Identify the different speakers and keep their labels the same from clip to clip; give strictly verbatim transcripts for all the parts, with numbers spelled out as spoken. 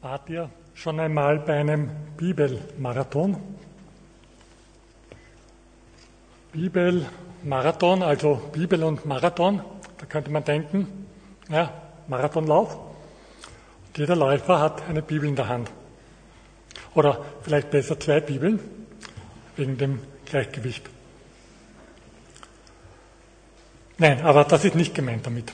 Speaker 1: Wart ihr schon einmal bei einem Bibelmarathon? Bibelmarathon, also Bibel und Marathon, da könnte man denken, ja, Marathonlauf. Und jeder Läufer hat eine Bibel in der Hand. Oder vielleicht besser zwei Bibeln, wegen dem Gleichgewicht. Nein, aber das ist nicht gemeint damit.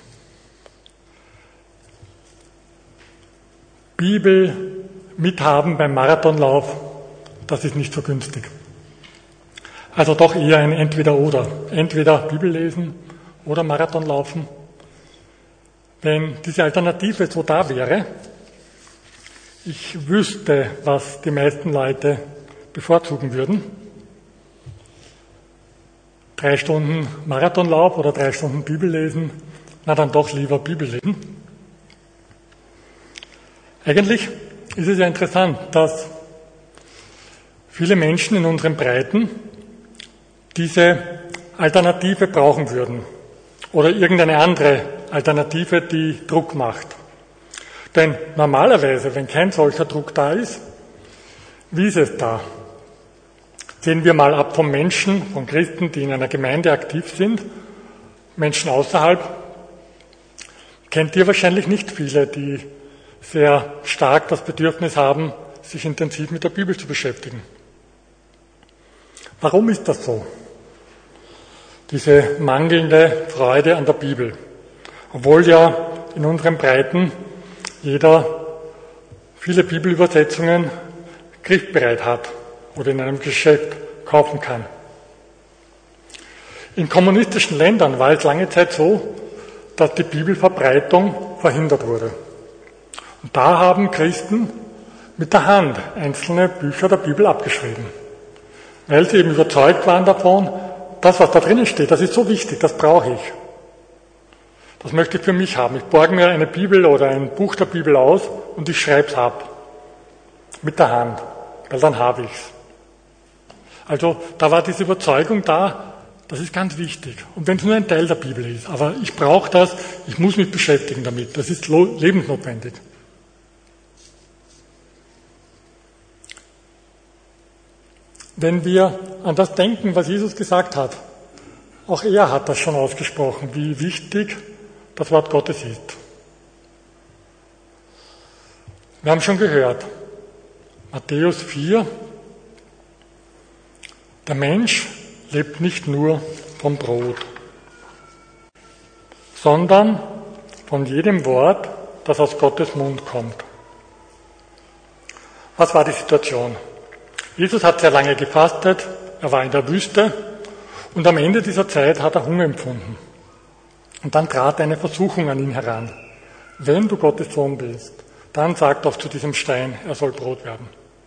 Speaker 1: Bibel mithaben beim Marathonlauf, das ist nicht so günstig. Also doch eher ein Entweder-Oder. Entweder Bibel lesen oder Marathon laufen. Wenn diese Alternative so da wäre, ich wüsste, was die meisten Leute bevorzugen würden. Drei Stunden Marathonlauf oder drei Stunden Bibel lesen, na dann doch lieber Bibel lesen. Eigentlich ist es ja interessant, dass viele Menschen in unseren Breiten diese Alternative brauchen würden oder irgendeine andere Alternative, die Druck macht. Denn normalerweise, wenn kein solcher Druck da ist, wie ist es da? Sehen wir mal ab von Menschen, von Christen, die in einer Gemeinde aktiv sind, Menschen außerhalb, kennt ihr wahrscheinlich nicht viele, die sehr stark das Bedürfnis haben, sich intensiv mit der Bibel zu beschäftigen. Warum ist das so? Diese mangelnde Freude an der Bibel. Obwohl ja in unseren Breiten jeder viele Bibelübersetzungen griffbereit hat oder in einem Geschäft kaufen kann. In kommunistischen Ländern war es lange Zeit so, dass die Bibelverbreitung verhindert wurde. Und da haben Christen mit der Hand einzelne Bücher der Bibel abgeschrieben, weil sie eben überzeugt waren davon, das, was da drinnen steht, das ist so wichtig, das brauche ich. Das möchte ich für mich haben. Ich borge mir eine Bibel oder ein Buch der Bibel aus und ich schreibe es ab. Mit der Hand, weil dann habe ich es. Also da war diese Überzeugung da, das ist ganz wichtig. Und wenn es nur ein Teil der Bibel ist, aber ich brauche das, ich muss mich beschäftigen damit, das ist lebensnotwendig. Wenn wir an das denken, was Jesus gesagt hat, auch er hat das schon ausgesprochen, wie wichtig das Wort Gottes ist. Wir haben schon gehört, Matthäus vier, der Mensch lebt nicht nur vom Brot, sondern von jedem Wort, das aus Gottes Mund kommt. Was war die Situation? Jesus hat sehr lange gefastet, er war in der Wüste und am Ende dieser Zeit hat er Hunger empfunden. Und dann trat eine Versuchung an ihn heran. Wenn du Gottes Sohn bist, dann sag doch zu diesem Stein, er soll Brot werden.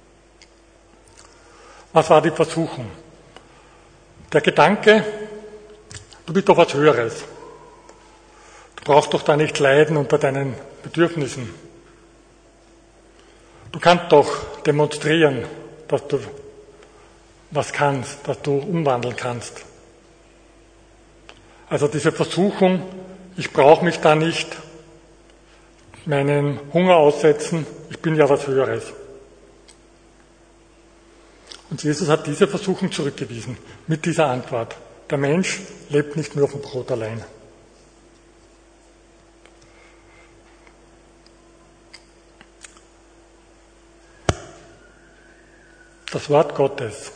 Speaker 1: Was war die Versuchung? Der Gedanke, du bist doch was Höheres. Du brauchst doch da nicht leiden unter deinen Bedürfnissen. Du kannst doch demonstrieren, dass du was kannst, dass du umwandeln kannst. Also diese Versuchung, ich brauche mich da nicht meinen Hunger aussetzen, ich bin ja was Höheres. Und Jesus hat diese Versuchung zurückgewiesen mit dieser Antwort. Der Mensch lebt nicht nur vom Brot allein. Das Wort Gottes.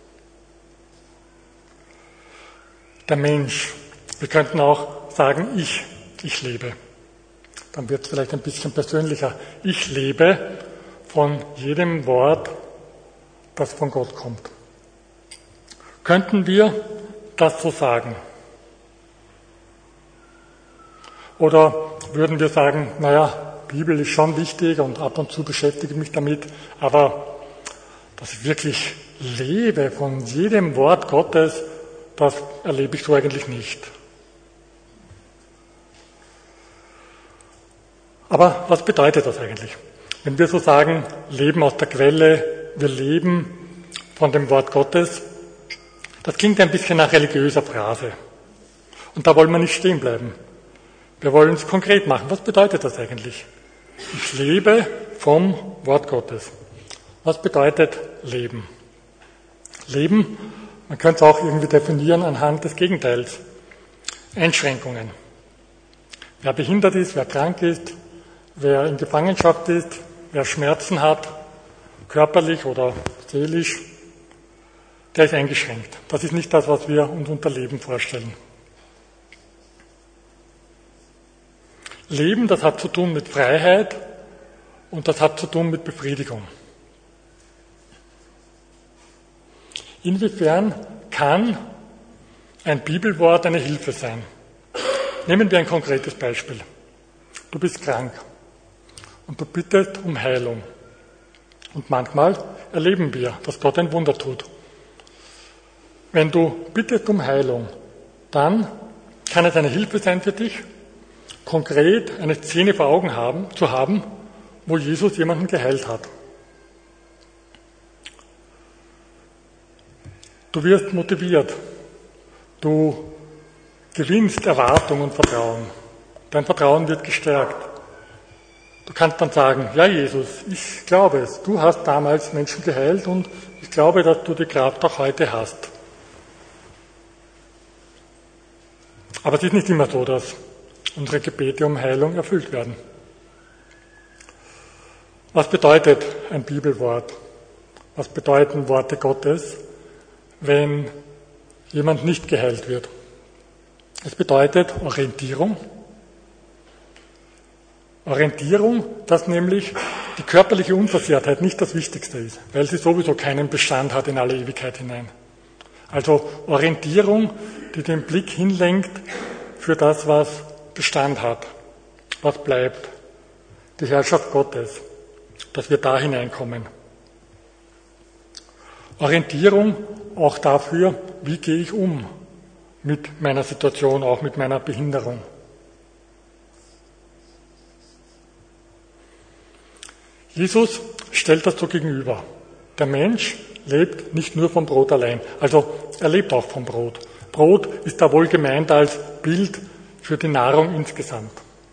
Speaker 1: Der Mensch. Wir könnten auch sagen, ich, ich lebe. Dann wird es vielleicht ein bisschen persönlicher. Ich lebe von jedem Wort, das von Gott kommt. Könnten wir das so sagen? Oder würden wir sagen, naja, Bibel ist schon wichtig und ab und zu beschäftige ich mich damit, aber dass ich wirklich lebe von jedem Wort Gottes, das erlebe ich so eigentlich nicht. Aber was bedeutet das eigentlich? Wenn wir so sagen, leben aus der Quelle, wir leben von dem Wort Gottes, das klingt ein bisschen nach religiöser Phrase. Und da wollen wir nicht stehen bleiben. Wir wollen es konkret machen. Was bedeutet das eigentlich? Ich lebe vom Wort Gottes. Was bedeutet Leben? Leben, man könnte es auch irgendwie definieren anhand des Gegenteils. Einschränkungen. Wer behindert ist, wer krank ist, wer in Gefangenschaft ist, wer Schmerzen hat, körperlich oder seelisch, der ist eingeschränkt. Das ist nicht das, was wir uns unter Leben vorstellen. Leben, das hat zu tun mit Freiheit und das hat zu tun mit Befriedigung. Inwiefern kann ein Bibelwort eine Hilfe sein? Nehmen wir ein konkretes Beispiel. Du bist krank und du bittest um Heilung. Und manchmal erleben wir, dass Gott ein Wunder tut. Wenn du bittest um Heilung, dann kann es eine Hilfe sein für dich, konkret eine Szene vor Augen haben, zu haben, wo Jesus jemanden geheilt hat. Du wirst motiviert. Du gewinnst Erwartung und Vertrauen. Dein Vertrauen wird gestärkt. Du kannst dann sagen, ja Jesus, ich glaube es. Du hast damals Menschen geheilt und ich glaube, dass du die Kraft auch heute hast. Aber es ist nicht immer so, dass unsere Gebete um Heilung erfüllt werden. Was bedeutet ein Bibelwort? Was bedeuten Worte Gottes, wenn jemand nicht geheilt wird? Es bedeutet Orientierung. Orientierung, dass nämlich die körperliche Unversehrtheit nicht das Wichtigste ist, weil sie sowieso keinen Bestand hat in alle Ewigkeit hinein. Also Orientierung, die den Blick hinlenkt für das, was Bestand hat, was bleibt, die Herrschaft Gottes, dass wir da hineinkommen. Orientierung auch dafür, wie gehe ich um mit meiner Situation, auch mit meiner Behinderung. Jesus stellt das so gegenüber. Der Mensch lebt nicht nur vom Brot allein, also er lebt auch vom Brot. Brot ist da wohl gemeint als Bild für die Nahrung insgesamt.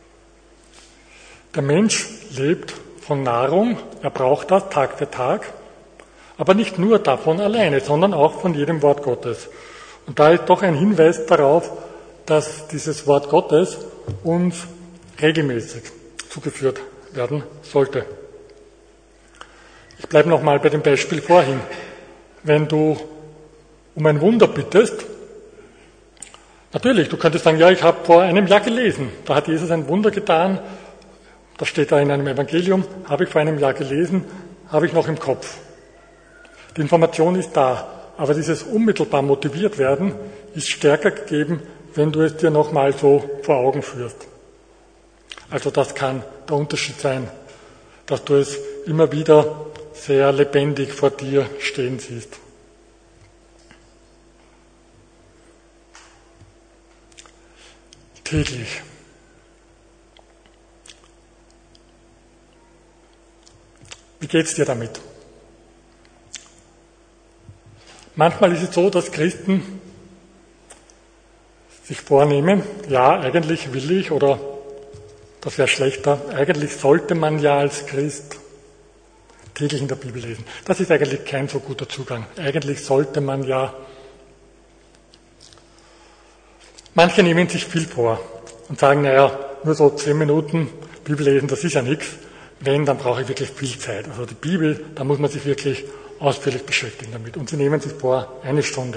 Speaker 1: Der Mensch lebt von Nahrung, er braucht das Tag für Tag, aber nicht nur davon alleine, sondern auch von jedem Wort Gottes. Und da ist doch ein Hinweis darauf, dass dieses Wort Gottes uns regelmäßig zugeführt werden sollte. Ich bleibe nochmal bei dem Beispiel vorhin. Wenn du um ein Wunder bittest, natürlich, du könntest sagen, ja, ich habe vor einem Jahr gelesen, da hat Jesus ein Wunder getan, das steht da in einem Evangelium, habe ich vor einem Jahr gelesen, habe ich noch im Kopf. Die Information ist da, aber dieses unmittelbar motiviert werden ist stärker gegeben, wenn du es dir nochmal so vor Augen führst. Also das kann der Unterschied sein, dass du es immer wieder sehr lebendig vor dir stehen siehst. Täglich. Wie geht's dir damit? Manchmal ist es so, dass Christen sich vornehmen, ja, eigentlich will ich, oder das wäre schlechter, eigentlich sollte man ja als Christ täglich in der Bibel lesen. Das ist eigentlich kein so guter Zugang. Eigentlich sollte man ja. Manche nehmen sich viel vor und sagen, naja, nur so zehn Minuten Bibel lesen, das ist ja nichts. Wenn, dann brauche ich wirklich viel Zeit. Also die Bibel, da muss man sich wirklich ausführlich beschäftigen damit. Und sie nehmen sich vor, eine Stunde.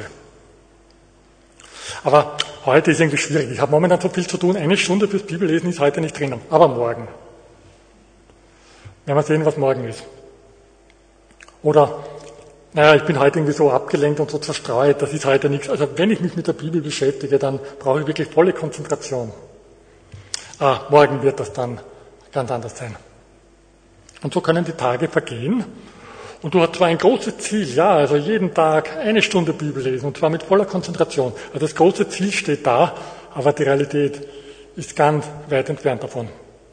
Speaker 1: Aber heute ist irgendwie schwierig. Ich habe momentan so viel zu tun. Eine Stunde fürs Bibellesen ist heute nicht drinnen. Aber morgen. Werden wir sehen, was morgen ist. Oder, naja, ich bin heute irgendwie so abgelenkt und so zerstreut, das ist heute nichts. Also wenn ich mich mit der Bibel beschäftige, dann brauche ich wirklich volle Konzentration. Ah, morgen wird das dann ganz anders sein. Und so können die Tage vergehen. Und du hast zwar ein großes Ziel, ja, also jeden Tag eine Stunde Bibel lesen, und zwar mit voller Konzentration. Also das große Ziel steht da, aber die Realität ist ganz weit entfernt davon.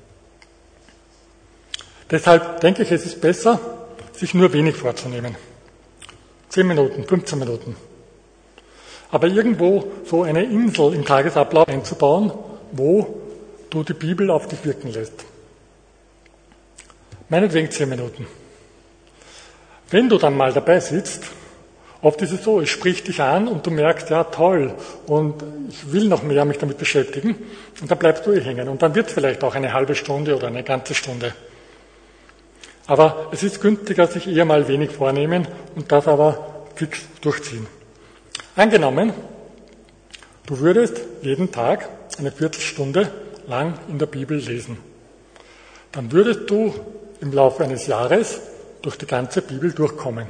Speaker 1: Deshalb denke ich, es ist besser, sich nur wenig vorzunehmen. Zehn Minuten, fünfzehn Minuten. Aber irgendwo so eine Insel im Tagesablauf einzubauen, wo du die Bibel auf dich wirken lässt. Meinetwegen zehn Minuten. Wenn du dann mal dabei sitzt, oft ist es so, es spricht dich an und du merkst, ja toll, und ich will noch mehr mich damit beschäftigen, und dann bleibst du eh hängen. Und dann wird es vielleicht auch eine halbe Stunde oder eine ganze Stunde. Aber es ist günstiger, sich eher mal wenig vornehmen und das aber fix durchziehen. Angenommen, du würdest jeden Tag eine Viertelstunde lang in der Bibel lesen. Dann würdest du im Laufe eines Jahres durch die ganze Bibel durchkommen.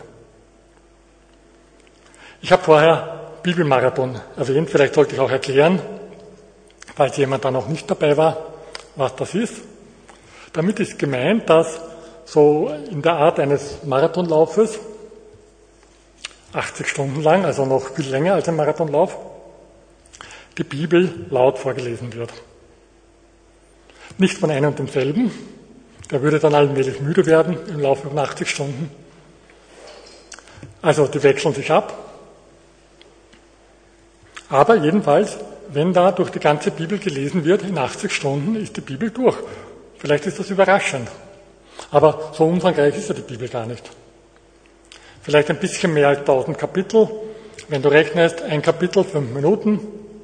Speaker 1: Ich habe vorher Bibelmarathon erwähnt, vielleicht sollte ich auch erklären, falls jemand da noch nicht dabei war, was das ist. Damit ist gemeint, dass so in der Art eines Marathonlaufes, achtzig Stunden lang, also noch viel länger als ein Marathonlauf, die Bibel laut vorgelesen wird. Nicht von einem und demselben, der würde dann allmählich müde werden im Laufe von achtzig Stunden. Also die wechseln sich ab. Aber jedenfalls, wenn da durch die ganze Bibel gelesen wird, in achtzig Stunden ist die Bibel durch. Vielleicht ist das überraschend. Aber so umfangreich ist ja die Bibel gar nicht. Vielleicht ein bisschen mehr als tausend Kapitel. Wenn du rechnest, ein Kapitel, fünf Minuten.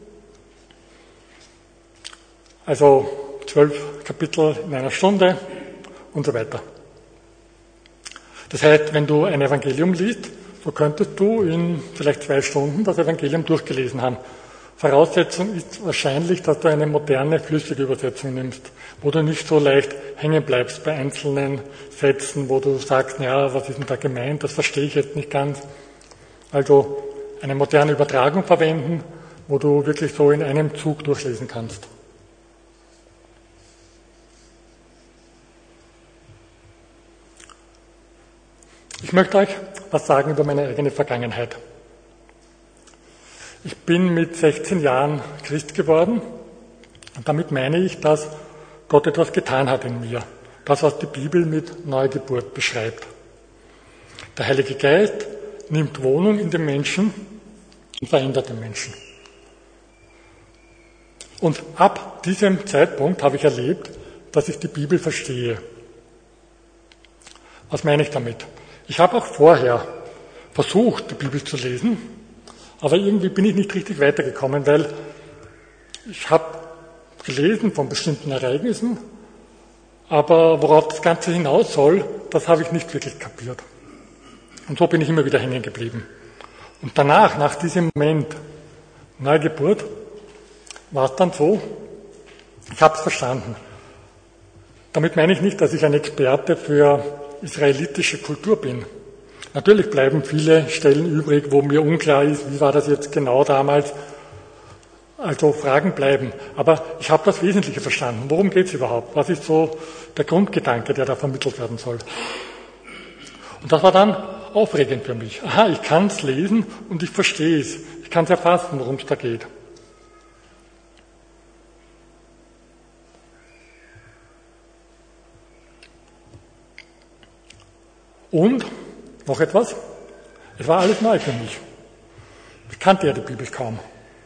Speaker 1: Also zwölf Kapitel in einer Stunde und so weiter. Das heißt, wenn du ein Evangelium liest, so könntest du in vielleicht zwei Stunden das Evangelium durchgelesen haben. Voraussetzung ist wahrscheinlich, dass du eine moderne, flüssige Übersetzung nimmst, wo du nicht so leicht hängen bleibst bei einzelnen Sätzen, wo du sagst, ja, was ist denn da gemeint, das verstehe ich jetzt nicht ganz. Also eine moderne Übertragung verwenden, wo du wirklich so in einem Zug durchlesen kannst. Ich möchte euch was sagen über meine eigene Vergangenheit. Ich bin mit sechzehn Jahren Christ geworden und damit meine ich, dass Gott etwas getan hat in mir. Das, was die Bibel mit Neugeburt beschreibt. Der Heilige Geist nimmt Wohnung in den Menschen und verändert den Menschen. Und ab diesem Zeitpunkt habe ich erlebt, dass ich die Bibel verstehe. Was meine ich damit? Ich habe auch vorher versucht, die Bibel zu lesen, aber irgendwie bin ich nicht richtig weitergekommen, weil ich habe gelesen von bestimmten Ereignissen, aber worauf das Ganze hinaus soll, das habe ich nicht wirklich kapiert. Und so bin ich immer wieder hängen geblieben. Und danach, nach diesem Moment Neugeburt, war es dann so, ich habe es verstanden. Damit meine ich nicht, dass ich ein Experte für israelitische Kultur bin. Natürlich bleiben viele Stellen übrig, wo mir unklar ist, wie war das jetzt genau damals. Also Fragen bleiben. Aber ich habe das Wesentliche verstanden. Worum geht es überhaupt? Was ist so der Grundgedanke, der da vermittelt werden soll? Und das war dann aufregend für mich. Aha, ich kann es lesen und ich verstehe es. Ich kann es erfassen, worum es da geht. Und, noch etwas, es war alles neu für mich. Ich kannte ja die Bibel kaum.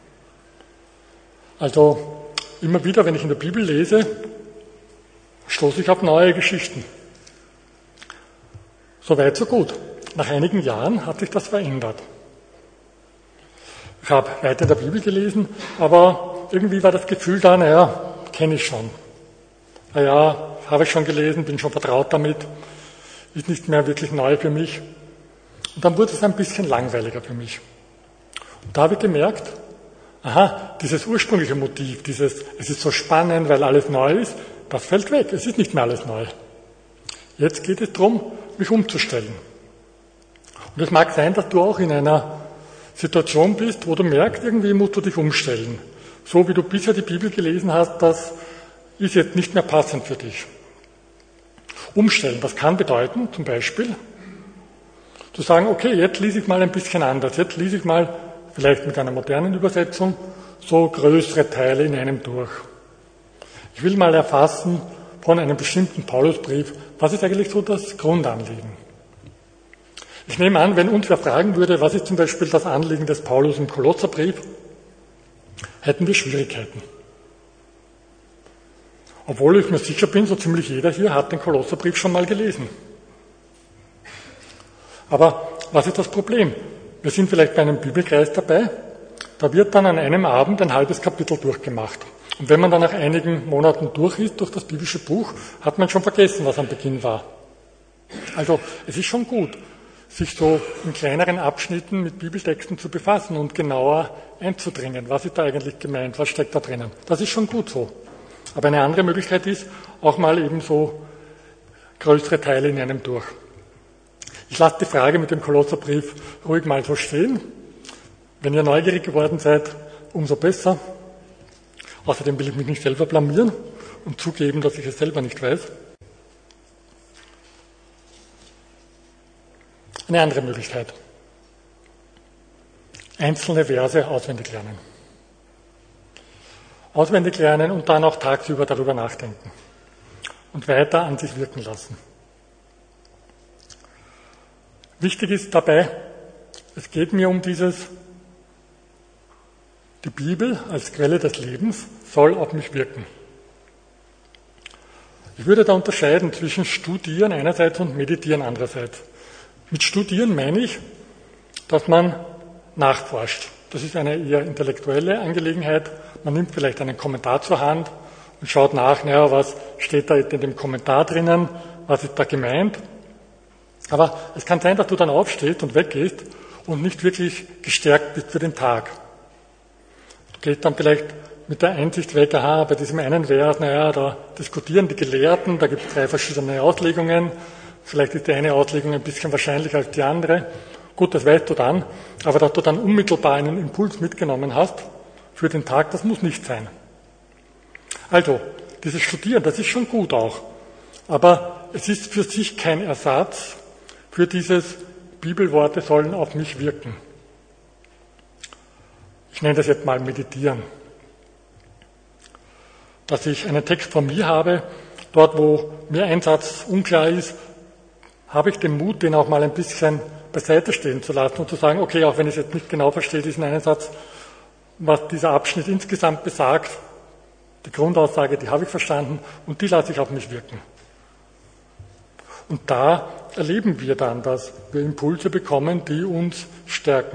Speaker 1: Also, immer wieder, wenn ich in der Bibel lese, stoße ich auf neue Geschichten. So weit, so gut. Nach einigen Jahren hat sich das verändert. Ich habe weiter in der Bibel gelesen, aber irgendwie war das Gefühl da, naja, kenne ich schon. Naja, habe ich schon gelesen, bin schon vertraut damit. Ist nicht mehr wirklich neu für mich. Und dann wurde es ein bisschen langweiliger für mich. Und da habe ich gemerkt, aha, dieses ursprüngliche Motiv, dieses, es ist so spannend, weil alles neu ist, das fällt weg. Es ist nicht mehr alles neu. Jetzt geht es darum, mich umzustellen. Und es mag sein, dass du auch in einer Situation bist, wo du merkst, irgendwie musst du dich umstellen. So wie du bisher die Bibel gelesen hast, das ist jetzt nicht mehr passend für dich. Umstellen, das kann bedeuten, zum Beispiel, zu sagen, okay, jetzt lese ich mal ein bisschen anders, jetzt lese ich mal, vielleicht mit einer modernen Übersetzung, so größere Teile in einem durch. Ich will mal erfassen von einem bestimmten Paulusbrief, was ist eigentlich so das Grundanliegen. Ich nehme an, wenn uns wer fragen würde, was ist zum Beispiel das Anliegen des Paulus im Kolosserbrief, hätten wir Schwierigkeiten. Obwohl ich mir sicher bin, so ziemlich jeder hier hat den Kolosserbrief schon mal gelesen. Aber was ist das Problem? Wir sind vielleicht bei einem Bibelkreis dabei, da wird dann an einem Abend ein halbes Kapitel durchgemacht. Und wenn man dann nach einigen Monaten durch ist, durch das biblische Buch, hat man schon vergessen, was am Beginn war. Also es ist schon gut, sich so in kleineren Abschnitten mit Bibeltexten zu befassen und genauer einzudringen. Was ist da eigentlich gemeint? Was steckt da drinnen? Das ist schon gut so. Aber eine andere Möglichkeit ist, auch mal eben so größere Teile in einem durch. Ich lasse die Frage mit dem Kolosserbrief ruhig mal so stehen. Wenn ihr neugierig geworden seid, umso besser. Außerdem will ich mich nicht selber blamieren und zugeben, dass ich es selber nicht weiß. Eine andere Möglichkeit. Einzelne Verse auswendig lernen. Auswendig lernen und dann auch tagsüber darüber nachdenken. Und weiter an sich wirken lassen. Wichtig ist dabei, es geht mir um dieses, die Bibel als Quelle des Lebens soll auf mich wirken. Ich würde da unterscheiden zwischen Studieren einerseits und Meditieren andererseits. Mit Studieren meine ich, dass man nachforscht. Das ist eine eher intellektuelle Angelegenheit. Man nimmt vielleicht einen Kommentar zur Hand und schaut nach, naja, was steht da in dem Kommentar drinnen, was ist da gemeint. Aber es kann sein, dass du dann aufstehst und weggehst und nicht wirklich gestärkt bist für den Tag. Du gehst dann vielleicht mit der Einsicht weg, aha, bei diesem einen Vers, naja, da diskutieren die Gelehrten, da gibt es drei verschiedene Auslegungen. Vielleicht ist die eine Auslegung ein bisschen wahrscheinlicher als die andere. Gut, das weißt du dann. Aber dass du dann unmittelbar einen Impuls mitgenommen hast für den Tag, das muss nicht sein. Also, dieses Studieren, das ist schon gut auch. Aber es ist für sich kein Ersatz für dieses Bibelworte sollen auf mich wirken. Ich nenne das jetzt mal Meditieren. Dass ich einen Text von mir habe, dort wo mir ein Satz unklar ist, habe ich den Mut, den auch mal ein bisschen beiseite stehen zu lassen und zu sagen, okay, auch wenn ich es jetzt nicht genau verstehe, diesen einen Satz, was dieser Abschnitt insgesamt besagt, die Grundaussage, die habe ich verstanden und die lasse ich auf mich wirken. Und da erleben wir dann, dass wir Impulse bekommen, die uns stärken.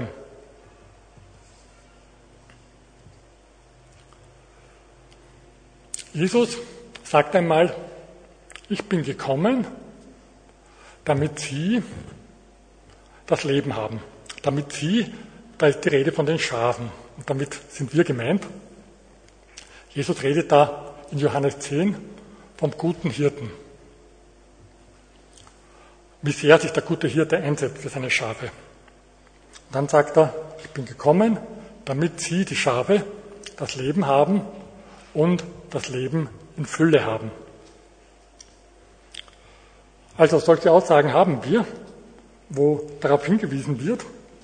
Speaker 1: Jesus sagt einmal, ich bin gekommen, damit sie das Leben haben. Damit sie, da ist die Rede von den Schafen. Und damit sind wir gemeint. Jesus redet da in Johannes zehn vom guten Hirten. Wie sehr sich der gute Hirte einsetzt für seine Schafe. Und dann sagt er, ich bin gekommen, damit sie, die Schafe, das Leben haben und das Leben in Fülle haben. Also solche Aussagen haben wir, wo darauf hingewiesen wird,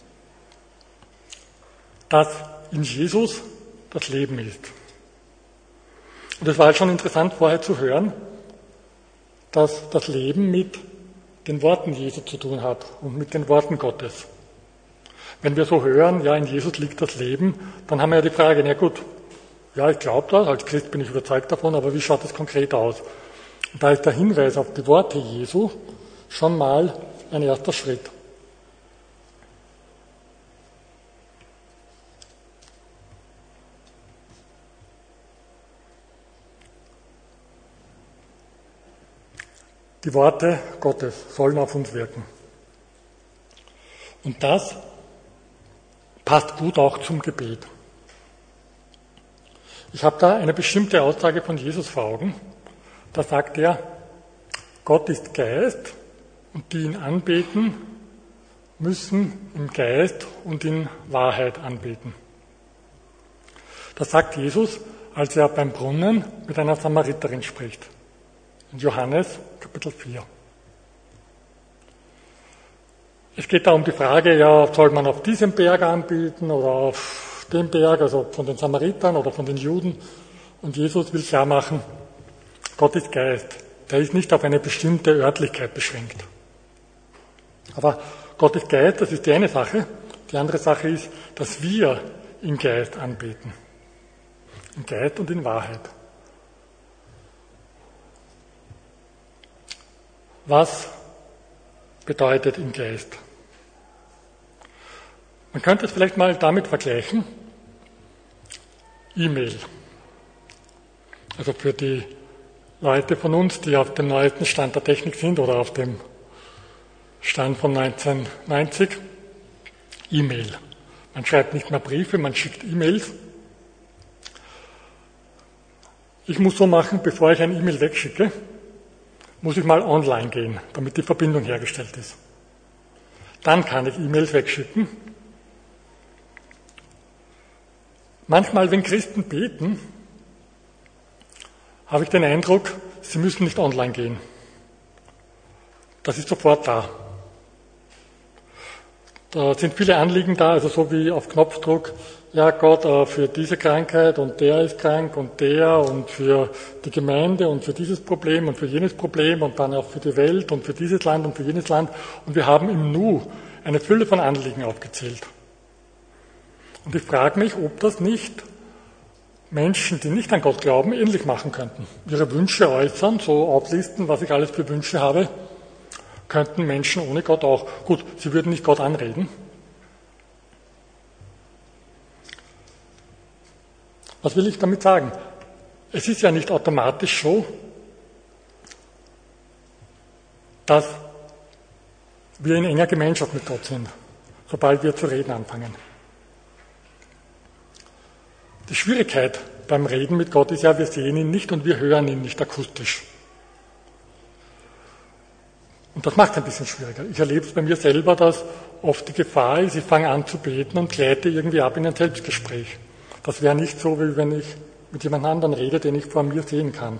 Speaker 1: dass in Jesus das Leben ist. Und es war halt schon interessant vorher zu hören, dass das Leben mit den Worten Jesu zu tun hat und mit den Worten Gottes. Wenn wir so hören, ja, in Jesus liegt das Leben, dann haben wir ja die Frage, na gut, ja, ich glaube das, als Christ bin ich überzeugt davon, aber wie schaut das konkret aus? Und da ist der Hinweis auf die Worte Jesu schon mal ein erster Schritt. Die Worte Gottes sollen auf uns wirken. Und das passt gut auch zum Gebet. Ich habe da eine bestimmte Aussage von Jesus vor Augen. Da sagt er, Gott ist Geist und die ihn anbeten, müssen im Geist und in Wahrheit anbeten. Das sagt Jesus, als er beim Brunnen mit einer Samariterin spricht. In Johannes Kapitel vier. Es geht da um die Frage, ja, soll man auf diesem Berg anbeten oder auf dem Berg, also von den Samaritern oder von den Juden. Und Jesus will klar machen, Gott ist Geist. Der ist nicht auf eine bestimmte Örtlichkeit beschränkt. Aber Gott ist Geist, das ist die eine Sache. Die andere Sache ist, dass wir im Geist anbeten. Im Geist und in Wahrheit. Was bedeutet im Geist? Man könnte es vielleicht mal damit vergleichen, E-Mail. Also für die Leute von uns, die auf dem neuesten Stand der Technik sind oder auf dem Stand von neunzehnhundertneunzig, E-Mail. Man schreibt nicht mehr Briefe, man schickt E-Mails. Ich muss so machen, bevor ich ein E-Mail wegschicke, muss ich mal online gehen, damit die Verbindung hergestellt ist. Dann kann ich E-Mails wegschicken. Manchmal, wenn Christen beten, habe ich den Eindruck, sie müssen nicht online gehen. Das ist sofort da. Da sind viele Anliegen da, also so wie auf Knopfdruck, ja Gott, für diese Krankheit und der ist krank und der und für die Gemeinde und für dieses Problem und für jenes Problem und dann auch für die Welt und für dieses Land und für jenes Land. Und wir haben im Nu eine Fülle von Anliegen aufgezählt. Und ich frage mich, ob das nicht Menschen, die nicht an Gott glauben, ähnlich machen könnten. Ihre Wünsche äußern, so auflisten, was ich alles für Wünsche habe, könnten Menschen ohne Gott auch. Gut, sie würden nicht Gott anreden. Was will ich damit sagen? Es ist ja nicht automatisch so, dass wir in enger Gemeinschaft mit Gott sind, sobald wir zu reden anfangen. Die Schwierigkeit beim Reden mit Gott ist ja, wir sehen ihn nicht und wir hören ihn nicht akustisch. Und das macht es ein bisschen schwieriger. Ich erlebe es bei mir selber, dass oft die Gefahr ist, ich fange an zu beten und gleite irgendwie ab in ein Selbstgespräch. Das wäre nicht so, wie wenn ich mit jemand anderem rede, den ich vor mir sehen kann.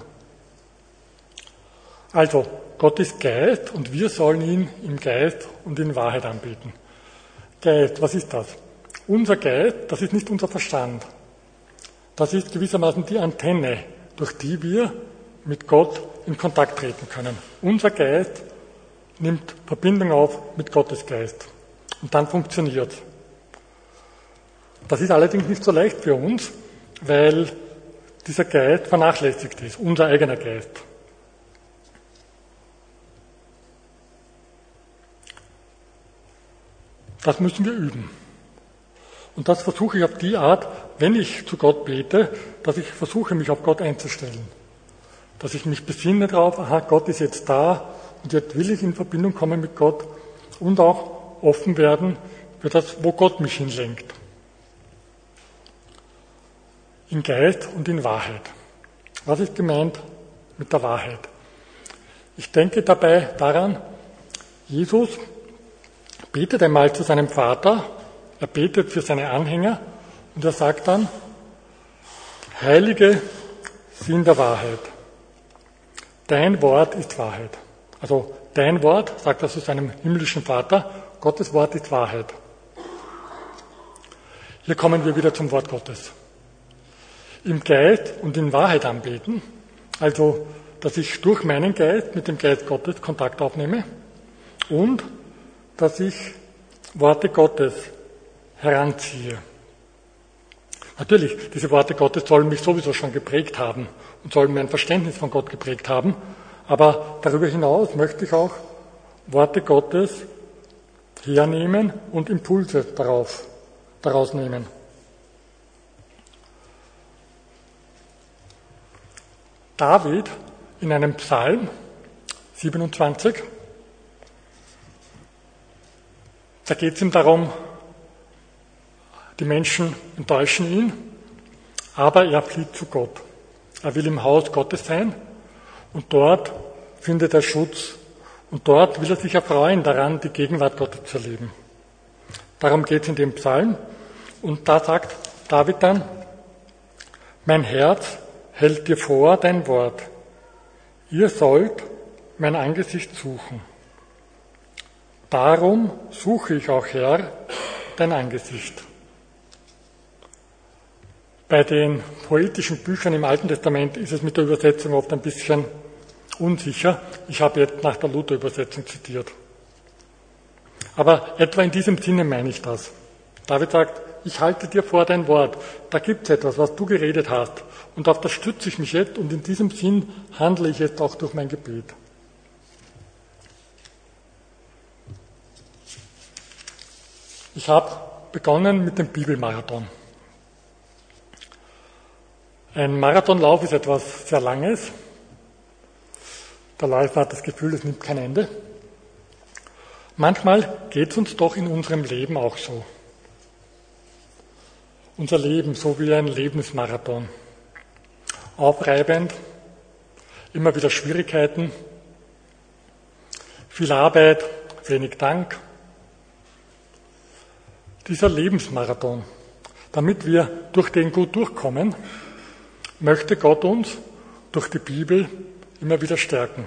Speaker 1: Also, Gott ist Geist und wir sollen ihn im Geist und in Wahrheit anbeten. Geist, was ist das? Unser Geist, das ist nicht unser Verstand. Das ist gewissermaßen die Antenne, durch die wir mit Gott in Kontakt treten können. Unser Geist nimmt Verbindung auf mit Gottes Geist. Und dann funktioniert es. Das ist allerdings nicht so leicht für uns, weil dieser Geist vernachlässigt ist, unser eigener Geist. Das müssen wir üben. Und das versuche ich auf die Art, wenn ich zu Gott bete, dass ich versuche, mich auf Gott einzustellen. Dass ich mich besinne darauf, aha, Gott ist jetzt da und jetzt will ich in Verbindung kommen mit Gott und auch offen werden für das, wo Gott mich hinlenkt. In Geist und in Wahrheit. Was ist gemeint mit der Wahrheit? Ich denke dabei daran, Jesus betet einmal zu seinem Vater, er betet für seine Anhänger und er sagt dann, Heilige sind der Wahrheit. Dein Wort ist Wahrheit. Also dein Wort, sagt er zu seinem himmlischen Vater, Gottes Wort ist Wahrheit. Hier kommen wir wieder zum Wort Gottes. Im Geist und in Wahrheit anbeten, also dass ich durch meinen Geist mit dem Geist Gottes Kontakt aufnehme und dass ich Worte Gottes heranziehe. Natürlich, diese Worte Gottes sollen mich sowieso schon geprägt haben und sollen mein Verständnis von Gott geprägt haben, aber darüber hinaus möchte ich auch Worte Gottes hernehmen und Impulse darauf, daraus nehmen. David in einem Psalm siebenundzwanzig, da geht es ihm darum, die Menschen enttäuschen ihn, aber er flieht zu Gott. Er will im Haus Gottes sein und dort findet er Schutz und dort will er sich erfreuen daran, die Gegenwart Gottes zu erleben. Darum geht es in dem Psalm und da sagt David dann, mein Herz hält dir vor dein Wort. Ihr sollt mein Angesicht suchen. Darum suche ich auch, Herr, dein Angesicht. Bei den poetischen Büchern im Alten Testament ist es mit der Übersetzung oft ein bisschen unsicher. Ich habe jetzt nach der Luther-Übersetzung zitiert. Aber etwa in diesem Sinne meine ich das. David sagt, ich halte dir vor dein Wort. Da gibt es etwas, was du geredet hast. Und auf das stütze ich mich jetzt und in diesem Sinn handle ich jetzt auch durch mein Gebet. Ich habe begonnen mit dem Bibelmarathon. Ein Marathonlauf ist etwas sehr Langes. Der Läufer hat das Gefühl, es nimmt kein Ende. Manchmal geht es uns doch in unserem Leben auch so. Unser Leben so wie ein Lebensmarathon. Aufreibend, immer wieder Schwierigkeiten, viel Arbeit, wenig Dank. Dieser Lebensmarathon, damit wir durch den gut durchkommen, möchte Gott uns durch die Bibel immer wieder stärken.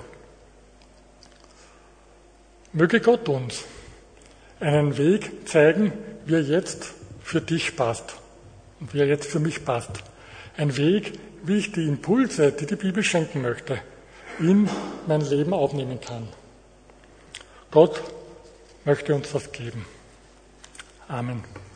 Speaker 1: Möge Gott uns einen Weg zeigen, wie er jetzt für dich passt und wie er jetzt für mich passt. Ein Weg, wie ich die Impulse, die die Bibel schenken möchte, in mein Leben aufnehmen kann. Gott möchte uns das geben. Amen.